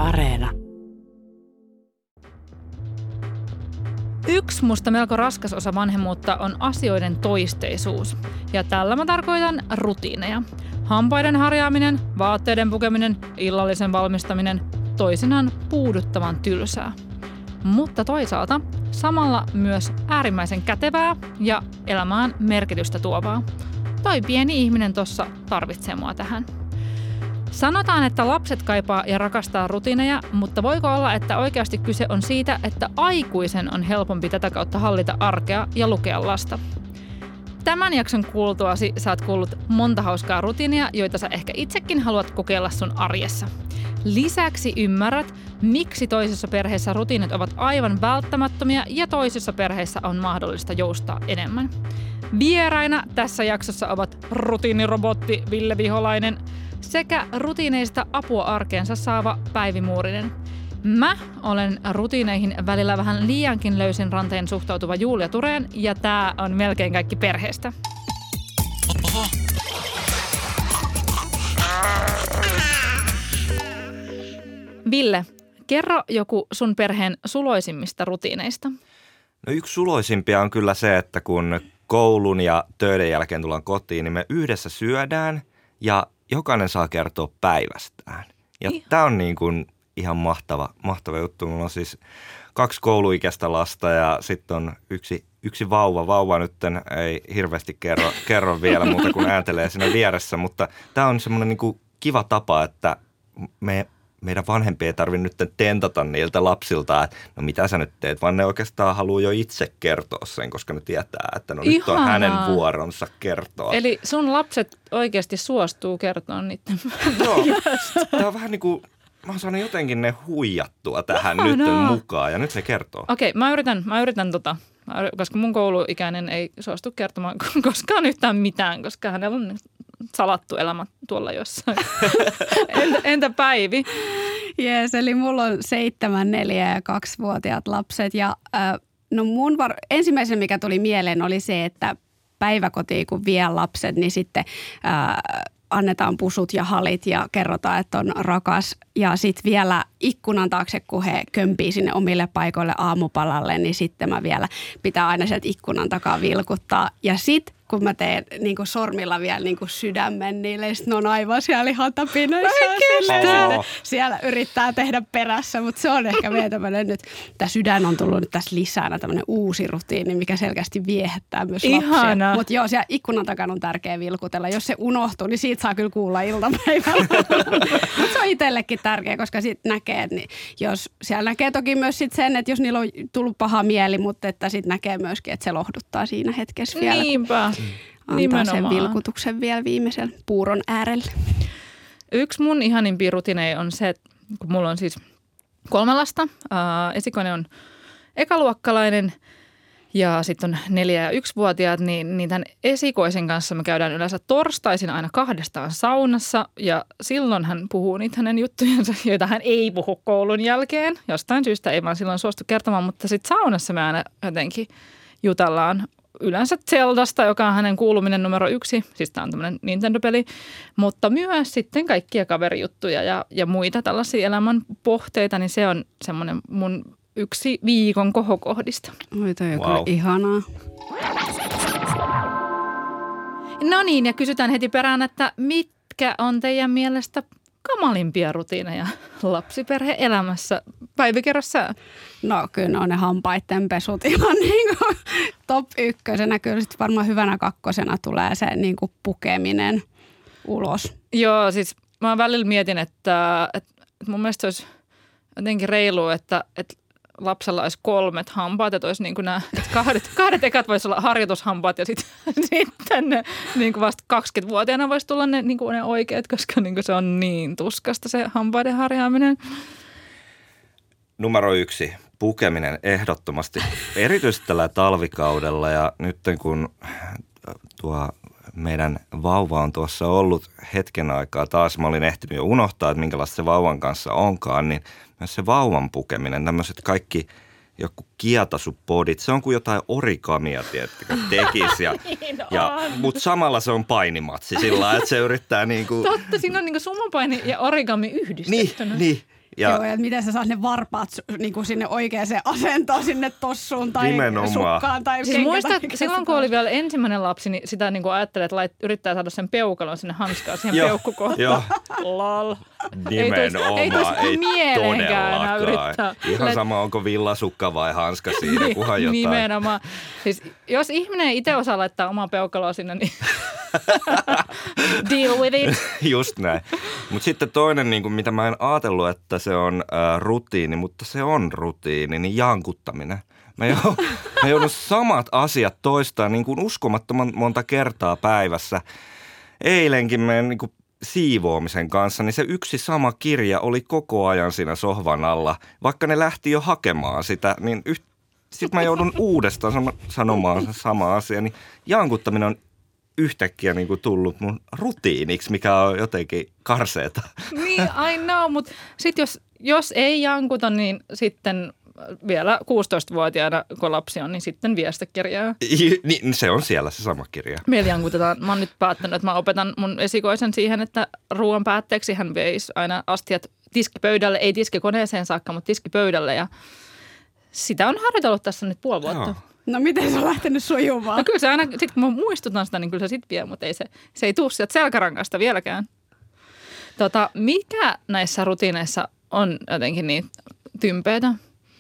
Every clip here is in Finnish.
Areena. Yksi musta melko raskas osa vanhemmuutta on asioiden toisteisuus. Ja tällä mä tarkoitan rutiineja. Hampaiden harjaaminen, vaatteiden pukeminen, illallisen valmistaminen, toisinaan puuduttavan tylsää. Mutta toisaalta samalla myös äärimmäisen kätevää ja elämään merkitystä tuovaa. Toi pieni ihminen tossa tarvitsee mua tähän. Sanotaan, että lapset kaipaa ja rakastaa rutiineja, mutta voiko olla, että oikeasti kyse on siitä, että aikuisen on helpompi tätä kautta hallita arkea ja lukea lasta? Tämän jakson kuultuasi sä oot kuullut monta hauskaa rutiinia, joita sä ehkä itsekin haluat kokeilla sun arjessa. Lisäksi ymmärrät, miksi toisissa perheissä rutiinit ovat aivan välttämättömiä ja toisissa perheissä on mahdollista joustaa enemmän. Vieraina tässä jaksossa ovat rutiinirobotti Ville Viholainen sekä rutiineista apua arkeensa saava Päivi Muurinen. Mä olen rutiineihin välillä vähän liiankin löysin ranteen suhtautuva Julia Tureen ja tää on melkein kaikki perheestä. Oho. Ville, kerro joku sun perheen suloisimmista rutiineista. No yksi suloisimpia on kyllä se, että kun koulun ja töiden jälkeen tullaan kotiin, niin me yhdessä syödään ja jokainen saa kertoa päivästään. Ja tämä on niin kuin ihan mahtava juttu. Mulla on siis 2 kouluikäistä lasta ja sitten on yksi vauva. Vauva nyt ei hirveästi kerro vielä muuta kuin ääntelee siinä vieressä, mutta tämä on semmoinen niin kuin kiva tapa, että meidän vanhempia ei tarvitse nyt tentata niiltä lapsilta, että no mitä sä nyt teet, vaan ne oikeastaan haluaa jo itse kertoa sen, koska ne tietää, että no nyt on hänen vuoronsa kertoa. Eli sun lapset oikeasti suostuu kertoa niiden. Joo, tämä on vähän niin kuin, mä oon saanut jotenkin ne huijattua tähän nyt mukaan ja nyt ne kertoo. Okei, mä yritän koska mun kouluikäinen ei suostu kertomaan koskaan yhtään mitään, koska hänellä on salattu elämä tuolla jossain. Entä Päivi? Jees, eli mulla on 7-, 4- ja 2-vuotiaat lapset ja no ensimmäisen mikä tuli mieleen oli se, että päiväkotiin kun vie lapset, niin sitten annetaan pusut ja halit ja kerrotaan, että on rakas. Ja sitten vielä ikkunan taakse, kun he kömpii sinne omille paikoille aamupalalle, niin sitten mä vielä pitää aina sieltä ikkunan takaa vilkuttaa. Ja sitten kun mä teen niin kuin sormilla vielä niin kuin sydämen niille, niin sitten ne on aivan siellä ihan tapinoissa. Siellä yrittää tehdä perässä, mutta se on ehkä vielä tämmöinen nyt, tämä sydän on tullut nyt tässä lisänä tämmöinen uusi rutiini, mikä selkeästi viehättää myös lapsia. Mutta joo, siellä ikkunan takana on tärkeä vilkutella. Jos se unohtuu, niin siitä saa kyllä kuulla iltapäivällä. Mutta se on itsellekin tärkeä, koska sitten näkee, niin jos siellä näkee toki myös sit sen, että jos niillä on tullut paha mieli, mutta että sitten näkee myöskin, että se lohduttaa siinä hetkessä vielä. Niinpä. Antaa nimenomaan sen vilkutuksen vielä viimeisen puuron äärelle. Yksi mun ihanimpia rutiineja on se, että kun mulla on siis 3 lasta. Esikoinen on ekaluokkalainen ja sitten on 4- ja 1-vuotiaat, niin tämän esikoisen kanssa me käydään yleensä torstaisin aina 2 saunassa. Ja silloin hän puhuu niitä hänen juttujensa, joita hän ei puhu koulun jälkeen. Jostain syystä ei vaan silloin suostu kertomaan, mutta sitten saunassa me aina jotenkin jutellaan yleensä Zeldasta, joka on hänen kuuluminen numero 1. Siis tämä on tämmöinen Nintendo-peli, mutta myös sitten kaikkia kaverijuttuja ja muita tällaisia elämän pohteita, niin se on semmoinen mun yksi viikon kohokohdista. Oi, toi on kyllä ihanaa. No niin, ja kysytään heti perään, että mitkä on teidän mielestä kamalimpia rutiineja lapsiperhe-elämässä? Päivi, kerro sä. No kyllä on ne hampaiden pesut ihan niin kuin top 1. Kyllä sitten varmaan hyvänä 2. tulee se niin kuin pukeminen ulos. Joo, siis mä välillä mietin, että mun mielestä se olisi jotenkin reilua, että lapsella olisi 3 hampaat, että olisi niin kuin nämä kahdet ekat voisi olla harjoitushampaat ja sitten ne niin kuin vasta 20-vuotiaana voisi tulla ne, niin kuin ne oikeat, koska niin kuin se on niin tuskasta se hampaiden harjaaminen. Numero 1, pukeminen ehdottomasti, erityisesti tällä talvikaudella ja nyt kun tuo meidän vauva on tuossa ollut hetken aikaa taas, mä olin ehtinyt jo unohtaa, että minkälaista se vauvan kanssa onkaan, niin myös se vauvan pukeminen, tämmöiset kaikki joku kietasupodit, se on kuin jotain origamia, tiedättekö, tekisi. Mutta samalla se on painimatsi sillä lailla, että se yrittää niinku... Totta, siinä on niinku sumopaini ja origami yhdistettynä. Niin. Joo, ja miten sä saat ne varpaat niin kuin sinne oikeaan asentoon, sinne tossuun tai sukkaan. Tai siis muistat, silloin kun oli vielä ensimmäinen lapsi, niin sitä niin kuin ajattelee, että yrittää saada sen peukalon sinne hanskaan, siihen peukkukohtaan. Lol. Nimenomaan, ei mielenkään yrittää. Ihan sama, onko villasukka vai hanska siinä, kunhan jotain. Nimenomaan. Siis, jos ihminen ei itse osaa laittaa omaa peukaloa sinne, niin deal with it. Just näin. Mutta sitten toinen, niin kuin, mitä mä en ajatellut, että se on rutiini, mutta se on rutiini, niin jankuttaminen. Mä joudun samat asiat toistaa niin kuin uskomattoman monta kertaa päivässä. Eilenkin meidän niin kuin siivoamisen kanssa, niin se yksi sama kirja oli koko ajan siinä sohvan alla. Vaikka ne lähti jo hakemaan sitä, niin sitten mä joudun uudestaan sanomaan sama asia. Niin jankuttaminen on yhtäkkiä niin kuin tullut mun rutiiniksi, mikä on jotenkin karseeta. Niin, I know, mutta sitten jos ei jankuta, niin sitten vielä 16-vuotiaana, kun lapsi on, niin sitten vie sitä kirjaa. Niin, se on siellä se sama kirja. Meillä jankutetaan. Mä oon nyt päättänyt, että mä opetan mun esikoisen siihen, että ruoan päätteeksi hän veisi aina astiat tiskipöydälle, ei tiskikoneeseen saakka, mutta tiskipöydälle. Ja sitä on harjoitellut tässä nyt puoli vuotta. Joo. No miten se on lähtenyt sujumaan? No kyllä se aina, sit kun mä muistutan sitä, niin kyllä se sit vie, mutta se ei tuu sieltä selkärankasta vieläkään. Mikä näissä rutiineissa on jotenkin niin tympeitä?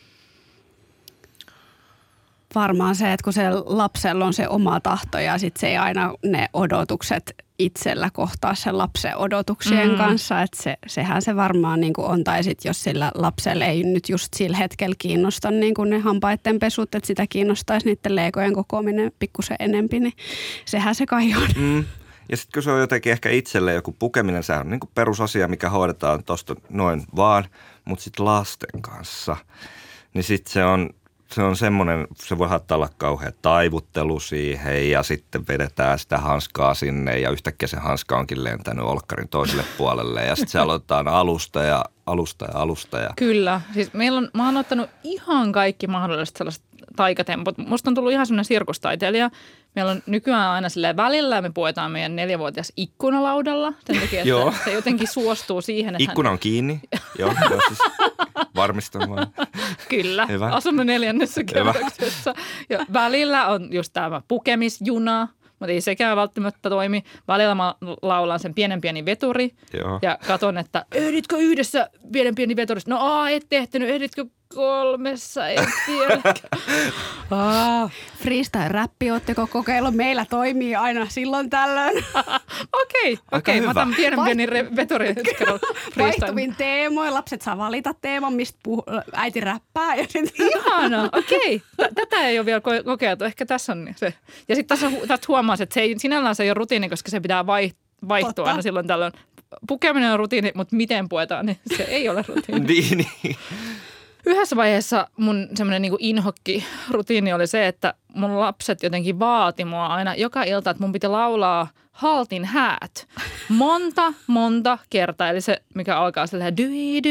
Varmaan se, että kun se lapsella on se oma tahto ja sitten se ei aina ne odotukset itsellä kohtaa sen lapsen odotuksien kanssa. Että sehän se varmaan niin kuin on. Tai sitten jos sillä lapsella ei nyt just sillä hetkellä kiinnosta niin kuin ne hampaiden pesut, että sitä kiinnostaisi niiden leikojen kokoaminen pikkusen enempi, niin sehän se kai on. Ja sitten kun se on jotenkin ehkä itselle joku pukeminen, se on niin kuin perusasia, mikä hoidetaan tuosta noin vaan, mutta sitten lasten kanssa, niin sitten se on semmoinen, se voi olla kauhean taivuttelu siihen ja sitten vedetään sitä hanskaa sinne ja yhtäkkiä se hanska onkin lentänyt olkkarin toiselle puolelle ja sitten se aloitetaan alusta ja alusta. Kyllä, siis mä oon ottanut ihan kaikki mahdolliset sellaiset taikatempot. Musta on tullut ihan semmoinen sirkustaiteilija. Meillä on nykyään aina silleen välillä ja me puetaan meidän 4-vuotias ikkunalaudalla. Sen takia, että se jotenkin suostuu siihen, että ikkuna on kiinni. Joo, siis varmistan vaan. Kyllä, hyvä. Asumme 4. kerroksessa. Ja välillä on just tämä pukemisjuna, mutta ei sekään välttämättä toimi. Välillä mä laulan sen pieni veturi. Joo. Ja katon, että ehditkö yhdessä pieni veturista? No et tehtänyt, ehditkö 3, en tiedä. Freestyle-räppi, ootteko kokeillut? Meillä toimii aina silloin tällöin. Okei. Mä otan pieni veturi. Vaihtuvin teemoin. Lapset saa valita teeman, mistä äiti räppää. Ihana, okei. Tätä ei ole vielä kokeiltu. Ehkä tässä on se. Ja sitten tässä huomaa, että sinällään se ei ole rutiini, koska se pitää vaihtua aina silloin tällöin. Pukeminen on rutiini, mutta miten puetaan, niin se ei ole rutiini. Niin. Yhdessä vaiheessa mun semmoinen niin kuin inhokki-rutiini oli se, että mun lapset jotenkin vaati mua aina joka ilta, että mun piti laulaa Haltin häät. Monta kertaa. Eli se, mikä alkaa silleen dyi.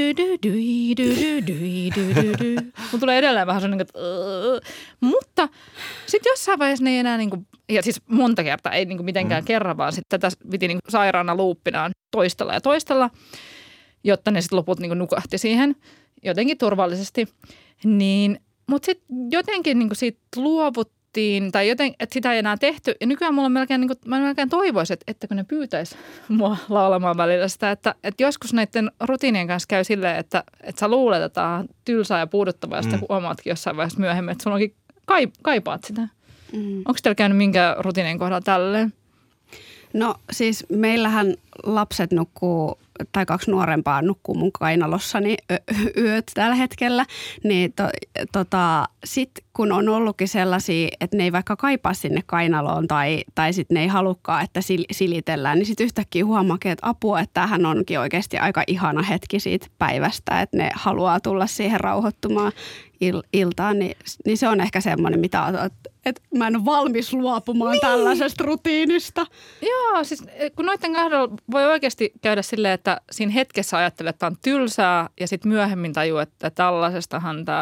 Mun tulee edelleen vähän sellainen, että mutta sitten jossain vaiheessa ne ei enää niin kuin, ja siis monta kertaa, ei niin kuin mitenkään kerran, vaan sitten tätä piti niin kuin sairaana luuppinaan toistella, jotta ne sitten loput niin kuin nukahti siihen jotenkin turvallisesti. Mutta sitten jotenkin niin kuin siitä luovuttiin, tai joten, että sitä ei enää tehty. Ja nykyään mulla on melkein, niin kuin, mä melkein toivoisin, että kun ne pyytäisi mua laulamaan välillä sitä, että joskus näiden rutiinien kanssa käy silleen, että sä luulet, että tämä on tylsää ja puuduttavaa, ja sitten huomaatkin jossain vaiheessa myöhemmin, että sulla onkin kaipaat sitä. Onko teillä käynyt minkään rutiinien kohdalla tälleen? No siis meillähän lapset nukkuu, tai 2 nuorempaa nukkuu mun kainalossani yöt tällä hetkellä, niin sitten kun on ollutkin sellaisia, että ne ei vaikka kaipaa sinne kainaloon tai sitten ne ei halukkaan, että silitellään, niin sitten yhtäkkiä huomaakin, että apua, että tämähän onkin oikeasti aika ihana hetki siitä päivästä, että ne haluaa tulla siihen rauhoittumaan iltaan, niin se on ehkä semmoinen, mitä että mä en ole valmis luopumaan tällaisesta rutiinista. Joo, siis kun noiden kahdella voi oikeasti käydä silleen, että siinä hetkessä ajattelee, että tämä on tylsää ja sitten myöhemmin tajuu, että tällaisestahan tämä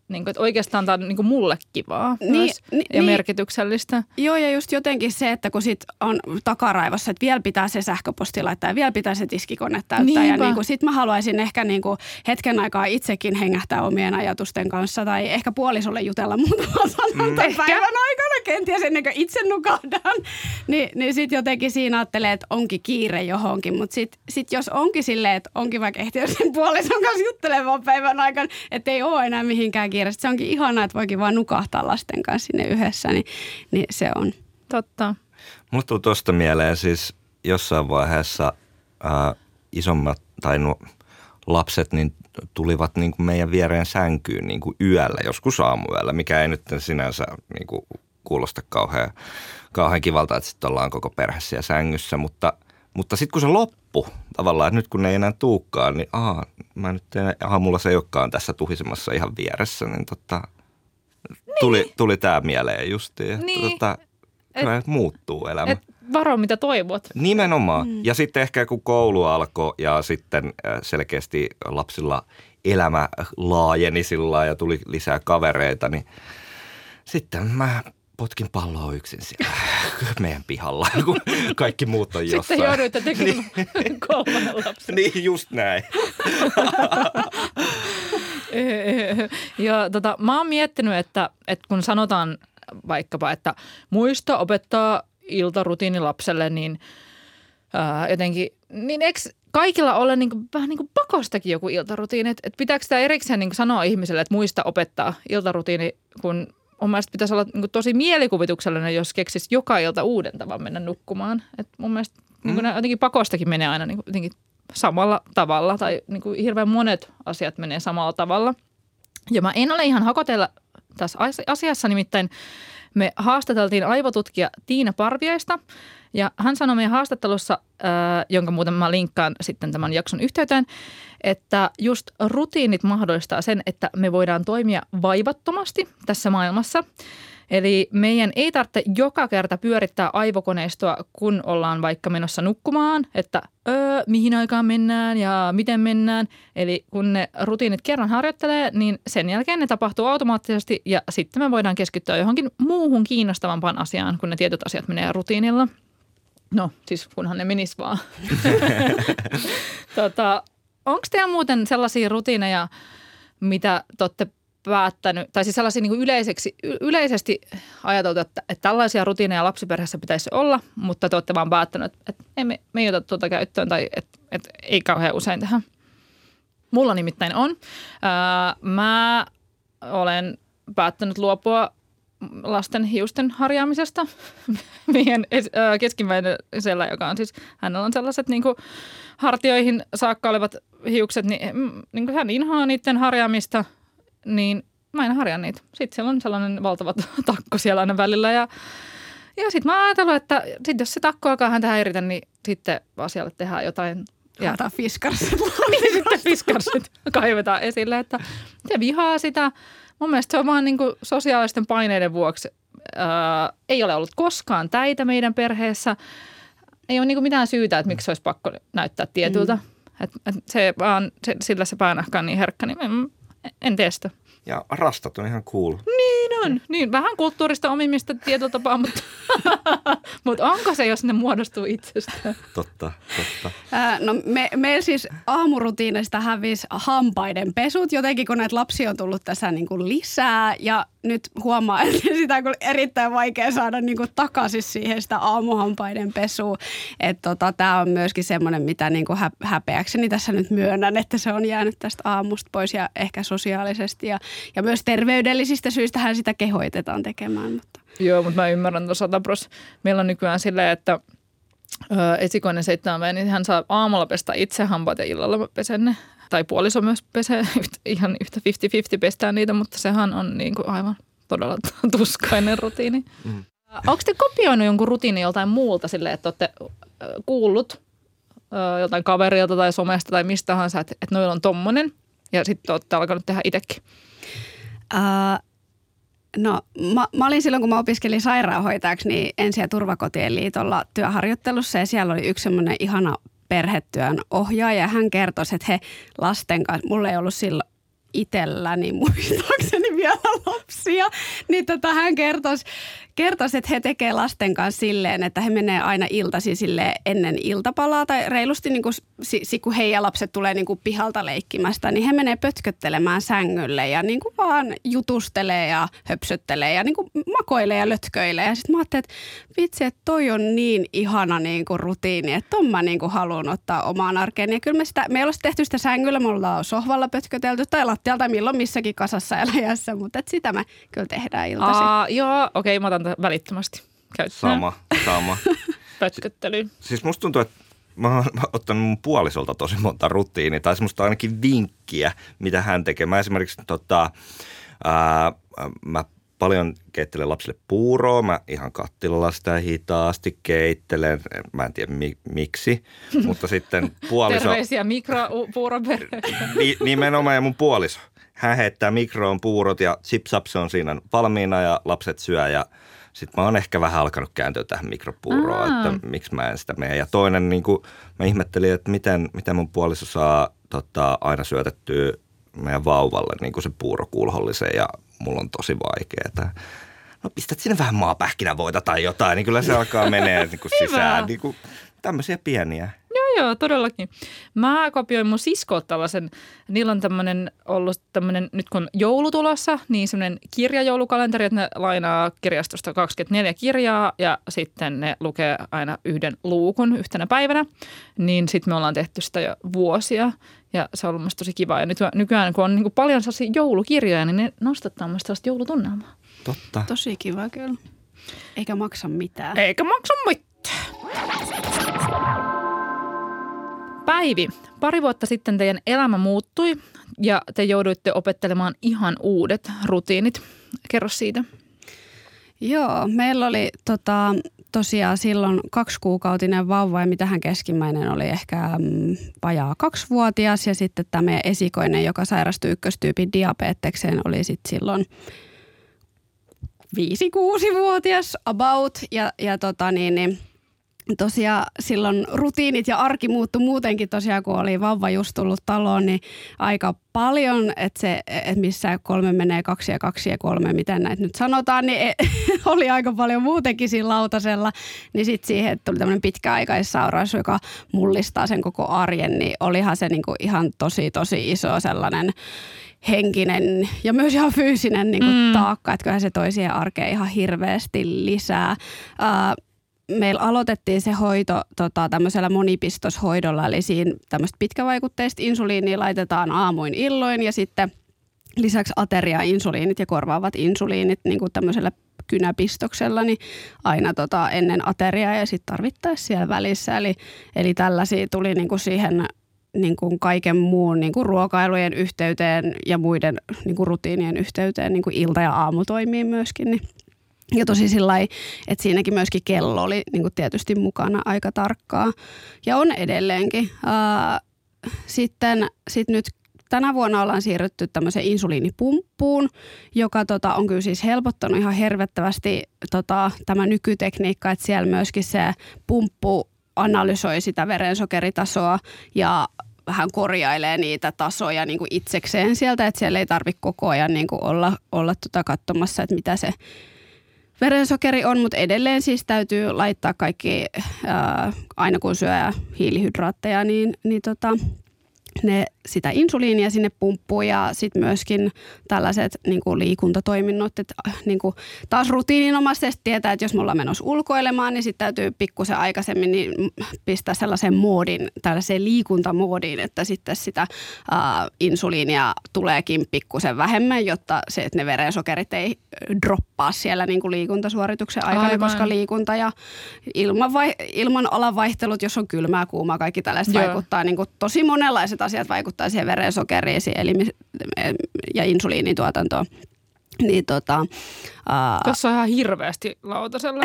niin kuin, että oikeastaan tämä on niin kuin mulle kivaa ja merkityksellistä. Joo, ja just jotenkin se, että kun sit on takaraivossa, että vielä pitää se sähköposti laittaa ja vielä pitää se tiskikone täyttää. Niinpä. Ja niin kuin, sit mä haluaisin ehkä niin kuin hetken aikaa itsekin hengähtää omien ajatusten kanssa tai ehkä puolisolle jutella muutaman sanan päivän aikana, kenties ennen kuin itse nukahdan. Niin sit jotenkin siinä ajattelee, että onkin kiire johonkin, mutta sit jos onkin silleen, että onkin vaikka ehtiä sen puolison kanssa juttelemaan päivän aikana, että ei ole enää mihinkään kiire. Se onkin ihanaa, että voikin vaan nukahtaa lasten kanssa sinne yhdessä, niin se on. Totta. Mulle tuli tuosta mieleen siis jossain vaiheessa isommat tai lapset niin tulivat niin kuin meidän viereen sänkyyn niin kuin yöllä, joskus aamuyöllä, mikä ei nyt sinänsä niin kuin kuulosta kauhean kivalta, että sitten ollaan koko perhe siellä sängyssä, mutta sitten kun se loppui tavallaan, että nyt kun ne ei enää tuukaan, niin mulla se ei olekaan tässä tuhisemassa ihan vieressä, niin tuli tämä mieleen justiin, että kyllä muuttuu elämä. Varo mitä toivot. Nimenomaan. Ja sitten ehkä kun koulu alkoi ja sitten selkeästi lapsilla elämä laajeni sillä ja tuli lisää kavereita, niin sitten mä potkin palloa yksin siellä meidän pihalla, kun kaikki muut on jossain. Sitten jouduitte tekemään kolmannen lapsen. Niin, just näin. Ja mä oon miettinyt, että kun sanotaan vaikkapa, että muista opettaa iltarutiini lapselle, niin jotenkin, niin eikö kaikilla ole niin kuin, vähän niin kuin pakostakin joku iltarutiini? Että pitääkö sitä erikseen niin kuin sanoa ihmiselle, että muista opettaa iltarutiini, kun mun mielestä pitäisi olla niin kuin tosi mielikuvituksellinen, jos keksisi joka ilta uuden tavan mennä nukkumaan. Et mun mielestä niin kuin jotenkin pakostakin menee aina niin kuin jotenkin samalla tavalla tai niin kuin hirveän monet asiat menee samalla tavalla. Ja mä en ole ihan hakotella tässä asiassa, nimittäin me haastateltiin aivotutkija Tiina Parviaista ja hän sanoi meidän haastattelussa, jonka muuten mä linkkaan sitten tämän jakson yhteyteen, että just rutiinit mahdollistaa sen, että me voidaan toimia vaivattomasti tässä maailmassa. Eli meidän ei tarvitse joka kerta pyörittää aivokoneistoa, kun ollaan vaikka menossa nukkumaan, että mihin aikaan mennään ja miten mennään. Eli kun ne rutiinit kerran harjoittelee, niin sen jälkeen ne tapahtuu automaattisesti ja sitten me voidaan keskittyä johonkin muuhun kiinnostavampaan asiaan, kun ne tietyt asiat menee rutiinilla. No, siis kunhan ne menis vaan. Onko teillä muuten sellaisia rutiineja, mitä te olette päättänyt, tai siis sellaisia niin kuin yleisesti ajateltu, että tällaisia rutiineja lapsiperheessä pitäisi olla, mutta te olette vaan päättänyt, että me ei ota tuota käyttöön tai että ei kauhean usein tehdä. Mulla nimittäin on. Mä olen päättänyt luopua lasten hiusten harjaamisesta. Meidän keskimmäisellä, joka on siis, hänellä on sellaiset niin kuin hartioihin saakka olevat hiukset, niin kuin hän inhoaa niiden harjaamista, niin mä en harjaa niitä. Sitten siellä on sellainen valtava takko siellä aina välillä ja sitten mä oon ajatellut, että sit jos se takko alkaa häntä häiritä, niin sitten asialle tehdään jotain. Haetaan fiskarsit. Niin sitten fiskarsit kaivetaan esille, että se vihaa sitä. Mun mielestä se on vaan niin kuin sosiaalisten paineiden vuoksi. Ei ole ollut koskaan täitä meidän perheessä. Ei ole niin kuin mitään syytä, että miksi se olisi pakko näyttää tietyltä. Sillä se päänahka on niin herkkä, niin en tee sitä. Ja rastat on ihan cool. Niin on. Niin, vähän kulttuurista omimista tietyllä tapaa, mutta onko se, jos ne muodostuu itsestään? Totta. No meillä siis aamurutiinista hävisi hampaiden pesut jotenkin, kun näitä lapsia on tullut tässä niin kuin lisää ja nyt huomaa, että sitä on erittäin vaikea saada niin kuin takaisin siihen sitä aamuhampaiden pesua. Että tämä on myöskin semmoinen, mitä niin kuin häpeäkseni tässä nyt myönnän, että se on jäänyt tästä aamusta pois ja ehkä sosiaalisesti ja myös terveydellisistä syistähän sitä kehoitetaan tekemään. Mutta. Joo, mutta mä ymmärrän tuossa 100%. Meillä on nykyään silleen, että esikoinen 7-vuotias, niin hän saa aamulla pestä itse hampaat ja illalla mä pesen ne. Tai puoliso myös pesee, ihan yhtä 50-50 pestään niitä, mutta sehän on niin kuin aivan todella tuskainen rutiini. Onko te kopioinut jonkun rutiinin joltain muulta silleen, että olette kuullut joltain kaverilta tai somesta tai mistä tahansa, että noilla on tommonen ja sitten olette alkanut tehdä itsekin? No mä olin silloin, kun mä opiskelin sairaanhoitajaksi, niin Ensi- ja turvakotien liitolla työharjoittelussa ja siellä oli yksi semmoinen ihana perhetyön ohjaaja. Hän kertoi, että he lasten kanssa, mulla ei ollut silloin itselläni muistaakseni vielä lapsia, niin hän kertoisi, että he tekee lasten kanssa silleen, että he menee aina iltaisin silleen ennen iltapalaa tai reilusti niin kuin, kun heidän lapset tulee niin kuin pihalta leikkimästä, niin he menee pötköttelemään sängylle ja niin kuin vaan jutustelee ja höpsöttelee ja niin kuin makoilee ja lötköilee. Ja sitten mä ajattelin, että vitsi, että toi on niin ihana niin kuin rutiini, että ton mä niin kuin haluan ottaa omaan arkeen. Ja kyllä me ei ole tehty sitä sängyllä, me ollaan sohvalla pötkötelty tai lattialta milloin missäkin kasassa eläjässä, mutta sitä me kyllä tehdään iltaisin. Joo, okei, mä otan välittömästi käyttöön. Sama. Pötköttelyyn. Siis musta tuntuu, että mä oon ottanut mun puolisolta tosi monta rutiinia tai semmoista ainakin vinkkiä, mitä hän tekee. Mä esimerkiksi mä paljon keittelen lapsille puuroa. Mä ihan kattilalla sitä hitaasti keittelen. Mä en tiedä miksi, mutta sitten puoliso... Terveisiä mikropuuroperheitä. Nimenomaan ja mun puoliso. Hän heittää mikroon puurot ja chipsaps on siinä valmiina ja lapset syö ja sitten mä oon ehkä vähän alkanut kääntyä tähän mikropuuroon, että miksi mä en sitä mene. Ja toinen, niin kuin mä ihmettelin, että miten mun puoliso saa aina syötettyä meidän vauvalle niin kuin se puurokulhollisen ja mulla on tosi vaikeaa. No pistät sinne vähän maapähkinävoita tai jotain, niin kyllä se alkaa menee niin kuin sisään. Niin kuin tämmöisiä pieniä. Joo, todellakin. Mä kopioin mun siskoot tällaisen, niillä on ollut tämmöinen, nyt kun on joulu tulossa, niin semmoinen kirjajoulukalenteri, että ne lainaa kirjastosta 24 kirjaa ja sitten ne lukee aina yhden luukun yhtenä päivänä. Niin sitten me ollaan tehty sitä jo vuosia ja se on ollut musta tosi kiva. Ja nykyään kun on niin kuin paljon sellaisia joulukirjoja, niin ne nostattaa musta sellaista joulutunnelmaa. Totta. Tosi kiva kyllä. Eikä maksa mitään. Päivi, pari vuotta sitten teidän elämä muuttui ja te jouduitte opettelemaan ihan uudet rutiinit. Kerro siitä. Joo, meillä oli tosiaan silloin 2-kuukautinen vauva ja mitähän keskimmäinen oli ehkä vajaa 2-vuotias ja sitten tämä meidän esikoinen, joka sairastui ykköstyypin diabetekseen, oli sitten silloin 5-6-vuotias about ja tosiaan silloin rutiinit ja arki muuttui muutenkin tosiaan, kun oli vauva just tullut taloon, niin aika paljon, että missä 3 menee 2 ja 2 ja 3, miten näitä nyt sanotaan, niin oli aika paljon muutenkin siinä lautasella. Niin sitten siihen tuli tämmöinen pitkäaikaissairaus, joka mullistaa sen koko arjen, niin olihan se niinku ihan tosi iso sellainen henkinen ja myös ihan fyysinen niinku taakka, että kyllähän se toi siihen arkeen ihan hirveästi lisää. Meillä aloitettiin se hoito tämmöisellä monipistoshoidolla, eli siinä tämmöistä pitkävaikutteista insuliinia laitetaan aamuin illoin ja sitten lisäksi ateria-insuliinit ja korvaavat insuliinit niin kuin tämmöisellä kynäpistoksella niin aina ennen ateriaa ja sitten tarvittaisiin siellä välissä. Eli tällaisia tuli niin kuin siihen niin kuin kaiken muun niin kuin ruokailujen yhteyteen ja muiden niin kuin rutiinien yhteyteen, niin kuin ilta ja aamu toimii myöskin, niin. Ja tosi sillä lailla, että siinäkin myöskin kello oli niin kuin tietysti mukana aika tarkkaa ja on edelleenkin. Sitten nyt tänä vuonna ollaan siirrytty tämmöiseen insuliinipumppuun, joka on kyllä siis helpottanut ihan hervettävästi tämä nykytekniikka, että siellä myöskin se pumppu analysoi sitä verensokeritasoa ja vähän korjailee niitä tasoja niin kuin itsekseen sieltä, että siellä ei tarvitse koko ajan niin kuin olla katsomassa, että mitä se verensokeri on, mutta edelleen siis täytyy laittaa kaikki, aina kun syö hiilihydraatteja, niin ne sitä insuliinia sinne pumppuu ja sitten myöskin tällaiset niin kuin liikuntatoiminnot, että niin kuin taas rutiininomaisesti tietää, että jos me ollaan menossa ulkoilemaan, niin sitten täytyy pikkusen aikaisemmin niin pistää sellaisen moodin, tällaiseen liikuntamoodiin, että sitten sitä insuliinia tuleekin pikkusen vähemmän, jotta se, että ne verensokerit ei droppaa siellä niin kuin liikuntasuorituksen aikana, aivan. Koska liikunta ja ilmanalan vaihtelut, jos on kylmää, kuumaa, kaikki tällaiset vaikuttaa, niin kuin tosi monenlaiset asiat vaikuttaa siihen verensokeriin ja insuliinituotantoon. Niin tässä on ihan hirveästi lautasella.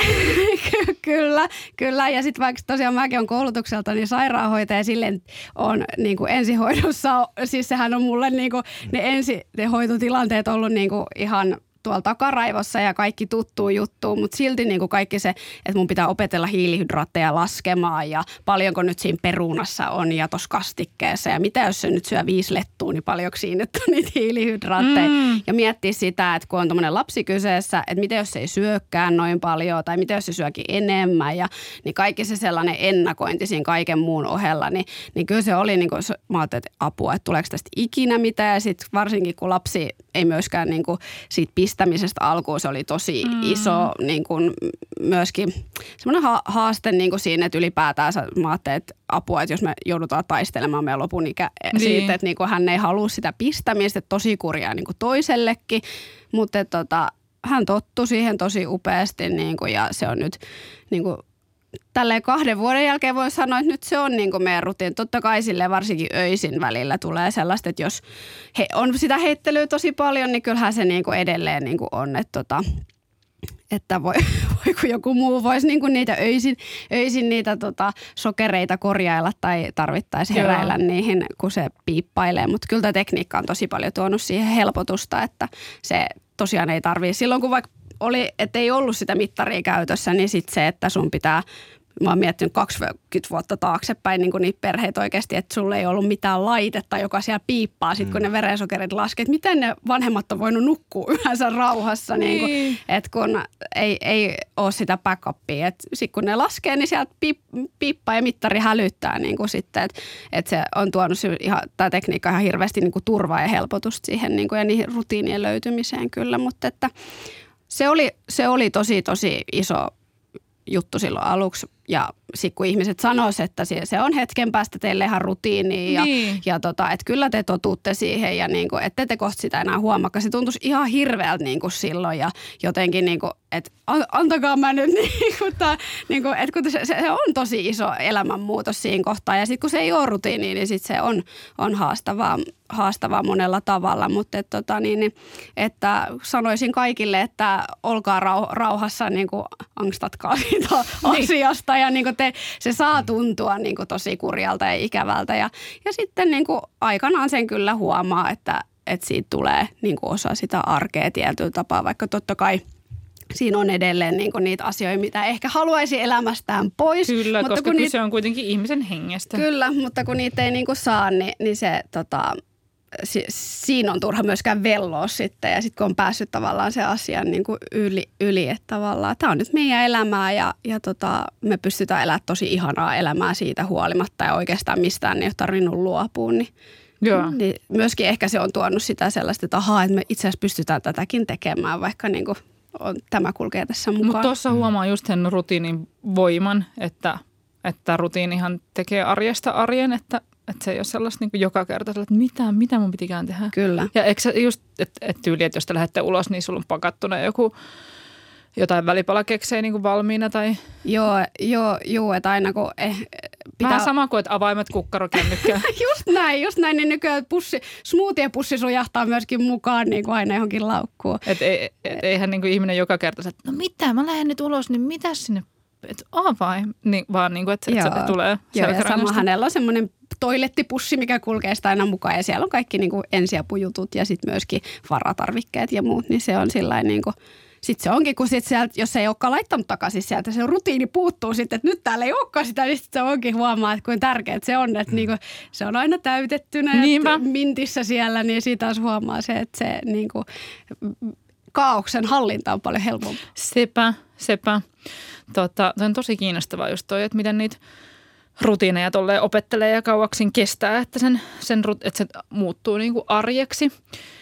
Kyllä. Ja sitten vaikka tosiaan mäkin olen koulutukselta niin sairaanhoitaja silleen on niin kuin ensihoidossa, siis sehän on mulle niin kuin ne hoitotilanteet ollut niin kuin ihan tuolla takaraivossa ja kaikki tuttuu juttuun, mutta silti niin kuin kaikki se, että mun pitää opetella hiilihydraatteja laskemaan ja paljonko nyt siinä perunassa on ja tuossa kastikkeessa ja mitä jos se nyt syö 5 lettua, niin paljonko siinä nyt on niitä hiilihydraatteja. Ja miettiä sitä, että kun on tommoinen lapsi kyseessä, että mitä jos se ei syökkään noin paljon tai mitä jos se syökin enemmän ja niin kaikki se sellainen ennakointi siinä kaiken muun ohella, niin kyllä se oli niin kuin, mä ajattelin, että apua, että tuleeko tästä ikinä mitään ja sitten varsinkin kun lapsi ei myöskään niin kuin siitä pistämisestä alkuun, se oli tosi iso niin kuin myöskin semmoinen haaste niin kuin siinä, että ylipäätään mä ajattelin, että apua, että jos me joudutaan taistelemaan meidän lopun ikä siitä, että niin kuin hän ei halua sitä pistämistä, että tosi kurjaa niin kuin toisellekin, mutta hän tottui siihen tosi upeasti niin kuin, ja se on nyt niin kuin tälleen 2 vuoden jälkeen voi sanoa, että nyt se on niin kuin meidän rutiini. Totta kai silleen varsinkin öisin välillä tulee sellaista, että jos on sitä heittelyä tosi paljon, niin kyllähän se niin kuin edelleen niin kuin on, että voi kun joku muu voisi niin kuin niitä öisin niitä sokereita korjailla tai tarvittaisi heräillä niihin, kun se piippailee. Mutta kyllä tämä tekniikka on tosi paljon tuonut siihen helpotusta, että se tosiaan ei tarvitse. Silloin kun vaikka oli, että ei ollut sitä mittaria käytössä, niin sitten se, että sun pitää, mä oon miettinyt 20 vuotta taaksepäin niin kuin niitä perheitä oikeasti, että sulla ei ollut mitään laitetta, joka siellä piippaa sit kun ne verensokerit laskee. Että miten ne vanhemmat on voinut nukkua yhdessä rauhassa, niin kuin, että kun ei ole sitä backupia. Että sitten kun ne laskee, niin sieltä piippaa ja mittari hälyttää niin kuin sitten, että se on tuonut tämä tekniikka ihan hirveästi niin kuin turvaa ja helpotusta siihen niin kuin, ja niihin rutiinien löytymiseen kyllä, mutta että se oli tosi iso juttu silloin aluksi ja sitten kun ihmiset sanoisivat, että se on hetken päästä teille ihan rutiini ja että kyllä te totuutte siihen ja niin kuin, ette te kohta sitä enää huomaa. Se tuntuisi ihan hirveältä niin kuin silloin ja jotenkin niin kuin, että antakaa mä nyt niin kuin, että kun se on tosi iso elämänmuutos siinä kohtaa ja sitten kun se ei ole rutiini, niin sitten se on haastavaa monella tavalla, mutta että sanoisin kaikille, että olkaa rauhassa, niin kuin angstatkaa siitä asiasta ja niin kuin se saa tuntua niin kuin tosi kurjalta ja ikävältä ja sitten niin kuin aikanaan sen kyllä huomaa, että siitä tulee niin kuin osa sitä arkea tietyllä tapaa, vaikka totta kai siinä on edelleen niin kuin niitä asioita, mitä ehkä haluaisi elämästään pois. Kyllä, mutta koska kyse on kuitenkin ihmisen hengestä. Kyllä, mutta kun niitä ei niin kuin saa, niin se siinä on turha myöskään velloa sitten ja sitten kun on päässyt tavallaan se asian niin kuin yli, että tavallaan tämä on nyt meidän elämää ja me pystytään elämään tosi ihanaa elämää siitä huolimatta ja oikeastaan mistään ei ole tarvinnut luopua, niin myöskin ehkä se on tuonut sitä sellaista, että että me itse asiassa pystytään tätäkin tekemään, vaikka niin kuin tämä kulkee tässä mukaan. Mutta tuossa huomaa just sen rutiinin voiman, että rutiinihan tekee arjesta arjen, että se ei ole sellaista niin kuin joka kerta, että mitä mun pitikään tehdä. Kyllä. Ja eikö se just, että tyyli, että jos te lähdette ulos, niin sulla on pakattuna jotain välipalakeksejä niin kuin valmiina tai... Joo, että aina kun pitää... Vähän sama kuin, että avaimet kukkarokennykkään. just näin, niin nykyään smoothie-pussi sujahtaa myöskin mukaan niin kuin aina johonkin laukkuun. Eihän niin kuin ihminen joka kerta, että no mitä, mä lähden nyt ulos, niin mitäs sinne, että avain, niin, vaan niin kuin, että se tulee selkärangasta. Ja sama hänellä on semmoinen toilettipussi, mikä kulkee sitä aina mukaan ja siellä on kaikki niin kuin ensiapujutut ja sitten myöskin varatarvikkeet ja muut, niin se on sillain niin kuin... Sitten se onkin, kun sit sieltä, jos ei olekaan laittanut takaisin sieltä, se rutiini puuttuu sitten, että nyt täällä ei olekaan sitä, niin sitten se onkin huomaa, että kuinka tärkeää se on, että niinku, se on aina täytettynä ja mintissä siellä, niin siitä taas huomaa se, että se niinku, kaaoksen hallinta on paljon helpompaa. Sepä. On tosi kiinnostavaa just toi, että miten niitä rutiineja tolleen opettelee ja kauaksin kestää, että se muuttuu niinku arjeksi.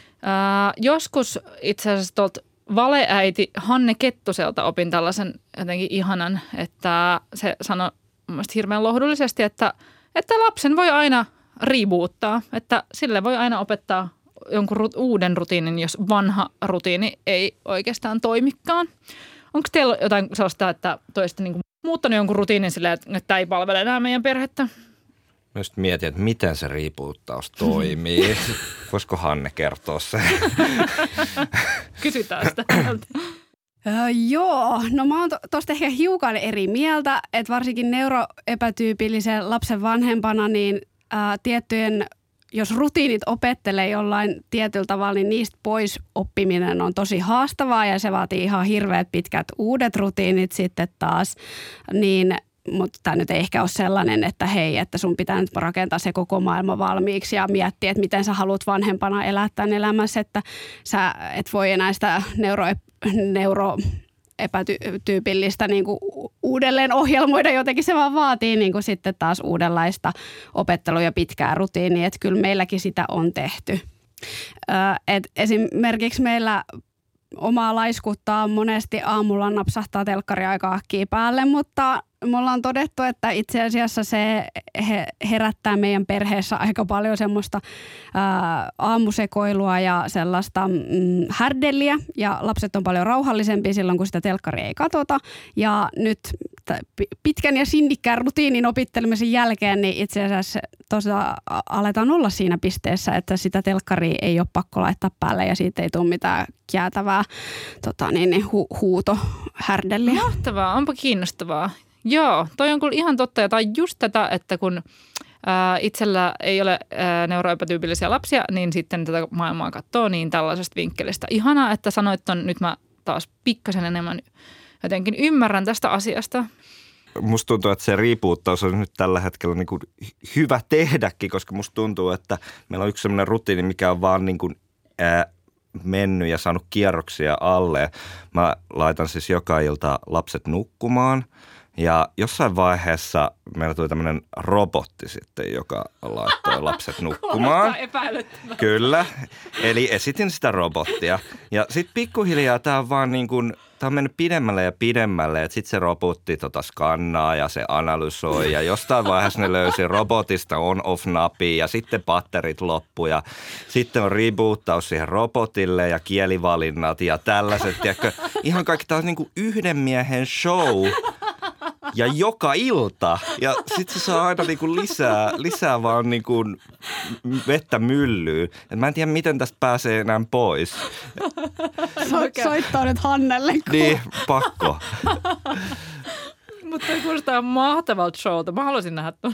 Joskus itse asiassa tuolta valeäiti Hanne Kettuselta opin tällaisen jotenkin ihanan, että se sanoi mun mielestä hirveän lohdullisesti, että lapsen voi aina reboottaa, että sille voi aina opettaa jonkun uuden rutiinin, jos vanha rutiini ei oikeastaan toimikaan. Onko teillä jotain sellaista, että toista niin kuin muuttanut jonkun rutiinin silleen, että tämä ei palvele enää meidän perhettä? Mä just mietin, että miten se reboottaus toimii. Voisiko Hanne kertoa se? Kysytään sitä. Joo, no mä oon tosta ehkä hiukan eri mieltä, että varsinkin neuroepätyypillisen lapsen vanhempana niin tiettyjen jos rutiinit opettelee jollain tietyllä tavalla, niin niistä pois oppiminen on tosi haastavaa ja se vaatii ihan hirveät pitkät uudet rutiinit sitten taas, niin mutta tämä nyt ei ehkä ole sellainen, että hei, että sun pitää nyt rakentaa se koko maailma valmiiksi ja miettiä, että miten sä haluat vanhempana elää tämän elämässä, että sä et voi enää sitä epätyypillistä niin kuin uudelleen ohjelmoida, jotenkin se vaan vaatii niin kuin sitten taas uudenlaista opettelua ja pitkää rutiinia, että kyllä meilläkin sitä on tehty. Et esimerkiksi meillä omaa laiskuttaa monesti aamulla napsahtaa telkkari aika äkkiä päälle, mutta me ollaan todettu, että itse asiassa se herättää meidän perheessä aika paljon semmoista aamusekoilua ja sellaista härdelliä. Ja lapset on paljon rauhallisempia silloin, kun sitä telkkaria ei katsota. Ja nyt pitkän ja sinnikkään rutiinin opittelemisen jälkeen, niin itse asiassa aletaan olla siinä pisteessä, että sitä telkkaria ei ole pakko laittaa päälle ja siitä ei tule mitään jäätävää huutohärdelliä. Mahtavaa, onpa kiinnostavaa. Joo, toi on kyllä ihan totta. Ja tai just tätä, että kun itsellä ei ole neuroepätyypillisiä lapsia, niin sitten tätä maailmaa katsoo niin tällaisesta vinkkelistä. Ihanaa, että sanoit ton, nyt mä taas pikkasen enemmän jotenkin ymmärrän tästä asiasta. Musta tuntuu, että se riipuuttaus on nyt tällä hetkellä niin kuin hyvä tehdäkin, koska musta tuntuu, että meillä on yksi sellainen rutiini, mikä on vaan niin kuin, mennyt ja saanut kierroksia alle. Mä laitan siis joka ilta lapset nukkumaan. Ja jossain vaiheessa meillä tuli tämmöinen robotti sitten, joka laittoi lapset nukkumaan. Kyllä, eli esitin sitä robottia. Ja sitten pikkuhiljaa tämä on vaan niin kuin, tämä on mennyt pidemmälle ja pidemmälle, että sitten se robotti skannaa ja se analysoi. Ja jostain vaiheessa ne löysi robotista on-off-napia ja sitten batterit loppu ja sitten on reboottaus siihen robotille ja kielivalinnat ja tällaiset. Tiedätkö, ihan kaikki tämä on niin kuin yhden miehen show. Ja joka ilta. Ja sitten se saa aina niinku lisää vaan niinku vettä myllyyn. Et mä en tiedä, miten tästä pääsee enää pois. Soittaa nyt Hannelle. Niin, pakko. Mutta toi kuulostaa mahtavalta showta. Mä haluaisin nähdä ton.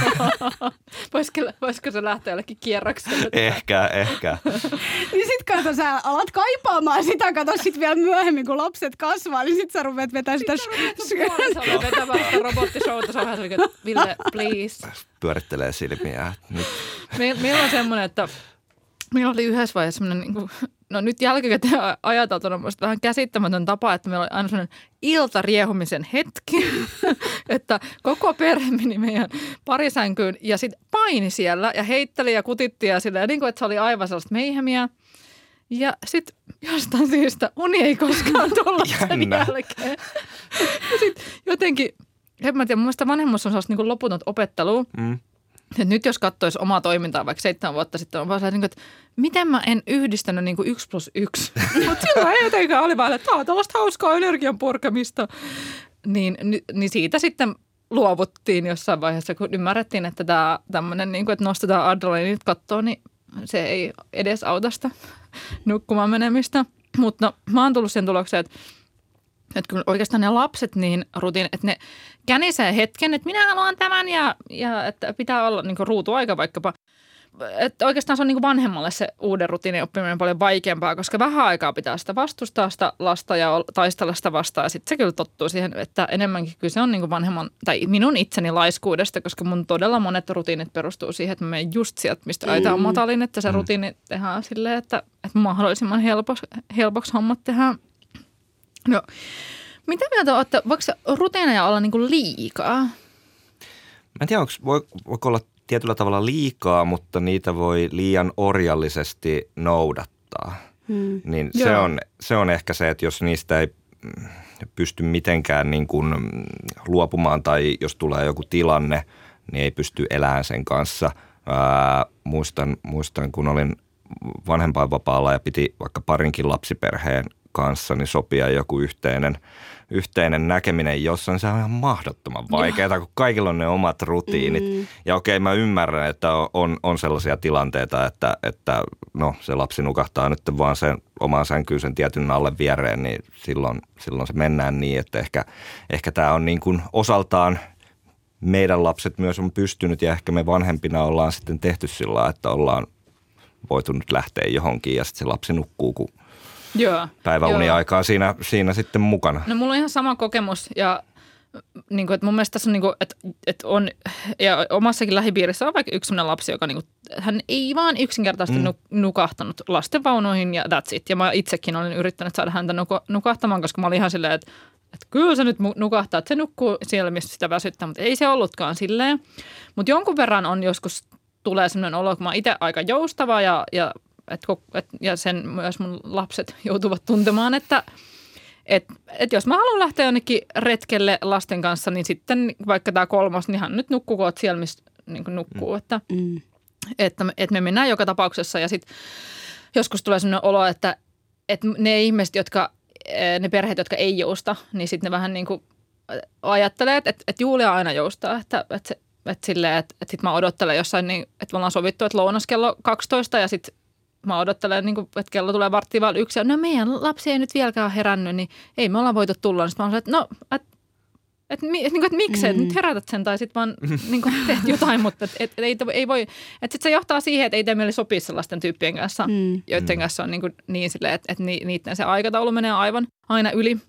Voisiko se lähteä jollekin kierrokselle? Ehkä. Niin sit kato, sä alat kaipaamaan sitä, kato sit vielä myöhemmin, kun lapset kasvaa, niin sit sä rupeat vetämään sitä. Vetämään sitä robottishowta. Se on vähän sellainen, Ville, please. Pyörittelee silmiä. Meillä on semmoinen, että meillä oli yhdessä vaiheessa semmoinen, niin kuin, no nyt jälkikäteen ajateltuna vähän käsittämätön tapa, että meillä oli aina semmoinen iltariehumisen hetki, että koko perhe meni meidän parisänkyyn ja sitten paini siellä ja heitteli ja kutitti ja silleen, niin kuin, että se oli aivan sellaista meihemiä. Ja sitten jostain syystä uni ei koskaan tullut sen jälkeen. Ja sitten jotenkin, en mä tiedä, mun mielestä vanhemmuus on sellaista niin kuin loputonta opettelua. Ja nyt jos katsoisi omaa toimintaa vaikka 7 vuotta sitten, on vaan sellainen, että miten mä en yhdistänyt niin kuin 1+1. Mutta silloin ei jotenkaan oli vaan, että tämä on tällaista hauskaa energian purkamista. Niin siitä sitten luovuttiin jossain vaiheessa, kun ymmärrettiin, että tämä tämmöinen, niin kuin, että nostetaan adrenaliinit kattoon, niin se ei edes auta sitä nukkumaan menemistä. Mutta no, mä oon tullut sen tulokseen, että kun oikeastaan ne lapset niin rutiini, että ne känisee hetken, että minä haluan tämän ja että pitää olla niin kuin ruutuaika vaikkapa. Että oikeastaan se on niin kuin vanhemmalle se uuden rutiinin oppiminen paljon vaikeampaa, koska vähän aikaa pitää sitä vastustaa sitä lasta ja taistella sitä vastaan. Ja sitten se kyllä tottuu siihen, että enemmänkin kyllä se on niin kuin vanhemman tai minun itseni laiskuudesta, koska mun todella monet rutiinit perustuu siihen, että mä menen just sieltä, mistä aita on matalin, että se rutiini tehdään silleen, että mahdollisimman helpoksi hommat tehdään. No, mitä mieltä olette, voiko rutiineja olla niin kuin liikaa? Mä en tiedä, voiko olla tietyllä tavalla liikaa, mutta niitä voi liian orjallisesti noudattaa. Niin se on ehkä se, että jos niistä ei pysty mitenkään niin kuin luopumaan tai jos tulee joku tilanne, niin ei pysty elämään sen kanssa. Muistan, kun olin vanhempainvapaalla ja piti vaikka parinkin lapsiperheen kanssa, niin sopia joku yhteinen näkeminen, jossa se on ihan mahdottoman vaikeaa, kun kaikilla on ne omat rutiinit. Ja okei, mä ymmärrän, että on sellaisia tilanteita, että no, se lapsi nukahtaa nyt vaan sen omaan sänkyyn sen tietyn alle viereen, niin silloin se mennään niin, että ehkä tämä on niin kuin osaltaan meidän lapset myös on pystynyt ja ehkä me vanhempina ollaan sitten tehty sillä, että ollaan voitu nyt lähteä johonkin ja sitten se lapsi nukkuu, kun päiväuniaikaa siinä sitten mukana. No mulla on ihan sama kokemus ja niin kuin, että mun mielestä tässä on, niin kuin, että on, ja omassakin lähipiirissä on vaikka yksi sellainen lapsi, joka niin kuin, hän ei vaan yksinkertaisesti nukahtanut lastenvaunuihin ja that's it. Ja mä itsekin olin yrittänyt saada häntä nukahtamaan, koska mä olin ihan silleen, että kyllä se nyt nukahtaa, että se nukkuu siellä, missä sitä väsyttää, mutta ei se ollutkaan silleen. Mutta jonkun verran on joskus tulee sellainen olo, kun mä oon itse aika joustava ja sen myös mun lapset joutuvat tuntemaan, että jos mä haluan lähteä jonnekin retkelle lasten kanssa, niin sitten vaikka tämä 3, niin hän nyt nukkukoot siellä, missä niin nukkuu. Että me mennään joka tapauksessa ja sitten joskus tulee sellainen olo, että ne ihmiset, ne perheet, jotka ei jousta, niin sitten ne vähän niin kuin ajattelee, että Julia aina joustaa, että sitten mä odottelen jossain, niin, että me ollaan sovittu, että lounas kello 12 ja sitten mä odottelen, niin kuin, että kello tulee 1:15 ja no meidän lapsi ei nyt vieläkään herännyt, niin ei me ollaan voitu tulla. Sitten mä olen että no, että miksei, nyt herätät sen tai sitten vaan niin kuin, teet jotain, mutta ei voi. Että sitten se johtaa siihen, että ei tee meille sopii sellaisten tyyppien kanssa, joiden kanssa on niin silleen, että niiden se aikataulu menee aivan aina yli.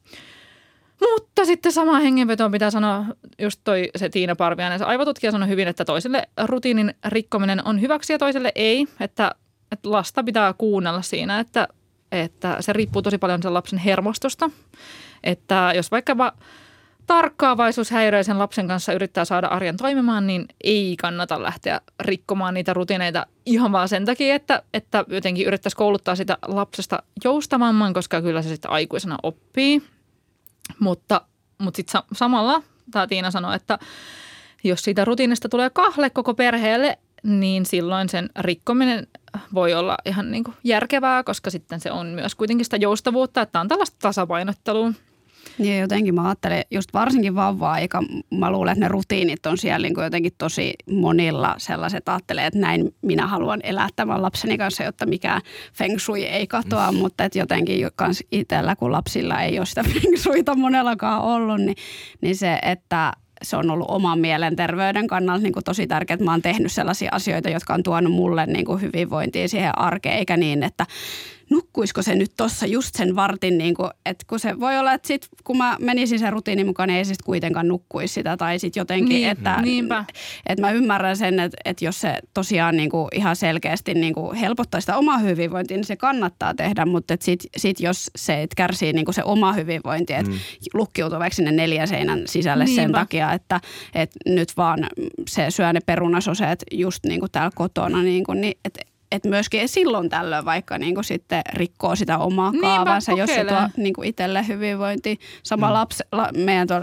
Mutta sitten samaan hengenvetoon pitää sanoa just se Tiina Parviainen, se aivotutkija sanoi hyvin, että toiselle rutiinin rikkominen on hyväksi ja toiselle ei, että lasta pitää kuunnella siinä, että se riippuu tosi paljon sen lapsen hermostosta. Että jos vaikka tarkkaavaisuushäiriöisen lapsen kanssa yrittää saada arjen toimimaan, niin ei kannata lähteä rikkomaan niitä rutiineita ihan vaan sen takia, että jotenkin yrittäisi kouluttaa sitä lapsesta joustavamman, koska kyllä se sitten aikuisena oppii. Mutta sitten samalla tämä Tiina sanoi, että jos siitä rutiinista tulee kahle koko perheelle, niin silloin sen rikkominen voi olla ihan niin kuin järkevää, koska sitten se on myös kuitenkin sitä joustavuutta, että on tällaista tasapainottelua. Ja jotenkin mä ajattelen, just varsinkin vauva-aika, mä luulen, että ne rutiinit on siellä niin kuin jotenkin tosi monilla sellaiset, ajattelee, että näin minä haluan elää tämän lapseni kanssa, jotta mikään feng shui ei katoa, mutta että jotenkin kans itsellä, kun lapsilla ei ole sitä feng shuita monellakaan ollut, niin se, että se on ollut oman mielenterveyden kannalta niin kuin tosi tärkeää, että mä oon tehnyt sellaisia asioita, jotka on tuonut mulle niin kuin hyvinvointia siihen arkeen, eikä niin, että nukkuisiko se nyt tuossa just sen vartin, niin kuin, että kun se voi olla, että sit, kun mä menisin sen rutiinin mukaan, niin ei sitten kuitenkaan nukkuisi sitä tai sitten jotenkin, että mä ymmärrän sen, että jos se tosiaan niin kuin ihan selkeästi niin kuin helpottaa sitä omaa hyvinvointia, niin se kannattaa tehdä, mutta sit jos se kärsii niin kuin se oma hyvinvointi, että lukkiutuu vaikka sinne 4 seinän sisälle sen takia, että nyt vaan se syö ne perunasoseet just niin kuin täällä kotona, niin että myöskin silloin tällöin vaikka niin kuin sitten rikkoo sitä omaa kaavansa, jos se tuo niin kuin itselle hyvinvointi. Sama meidän tuolla